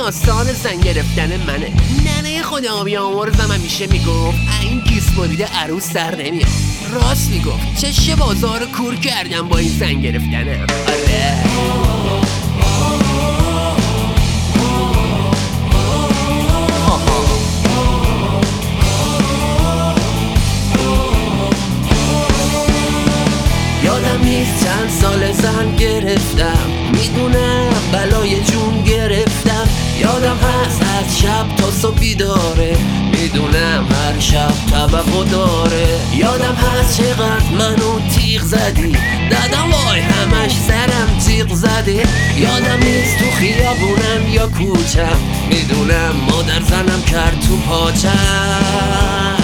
داستان زن گرفتن منه. ننه خدا بیامرزم همیشه میگفت این گیس بریده عروس در نمیاد. راست میگفت، چشه بازار کور کردم با این زن گرفتنم. آره یادم نیست چند سال زن گرفتم، میدونم بلای جون گرفتم. یادم هست از شب تا صبح بیداره، میدونم هر شب توقع داره. یادم هست چقدر منو تیغ زدی، دادم وای همش سرم تیغ زده. یادم نیست تو خیابونم یا کوچم، میدونم مادر زنم کرد تو پاچم.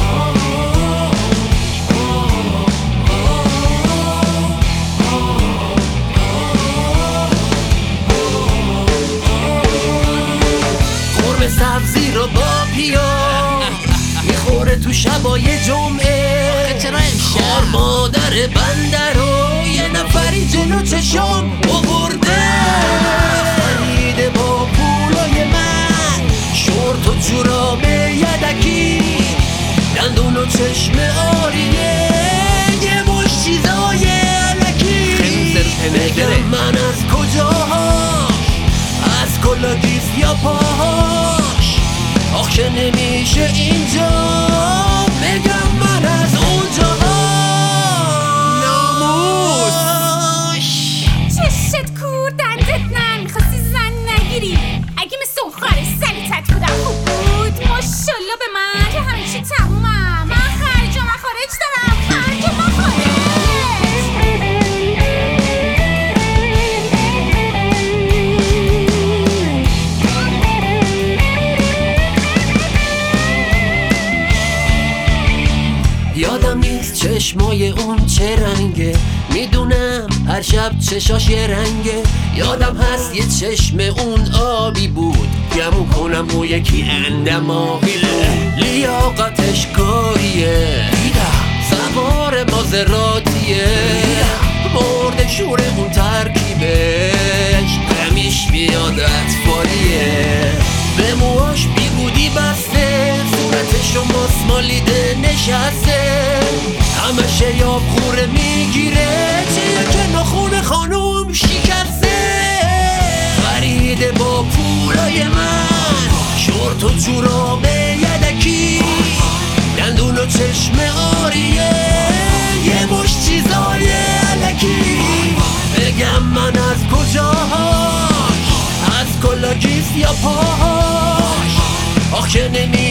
سبزی رو با پیاز میخوره تو شبای جمعه. خار مادر بنده رو یه نفری جلو چشم آورده. خریده با پولای من شورت و جوراب یدکی، دندون و چشم آریه، یه مش چیزای علکی. بگم من از کجاهاش، از کلاگیس یا پاهاش، آخ که نمیشه اینجا بگم من از اونجا. ناموس چشت کور دندت نن، میخواستی زن نگیری. اگه مثل اون خاره سلیتت بودم خوب بود. ماشالله به من که همه چی تمومم. من خرج و مخارج دارم، خرج و مخارج. یادم نیست چشمای اون چه رنگه، میدونم هر شب چشاش یه رنگه. یادم هست یه چشم اون آبی بود، گمون کنم اون یکی اندماغیله. لیاقتش کاریه، سوار مازراتیه، مرد شور اون ترکیبش همیش میاد اطفالیه. به موهاش بیگودی بسته، صورتشو مسمالیده نشسته، همشه یاب خوره میگیره، چیه که ناخون خانوم شکسته. خریده با پولای من شورت و جوراب یدکی، دندون و چشم آریه، یه مش چیزای علکی. بگم من از کجاهاش، از کلاگیس یا پاهاش، آخ که نمی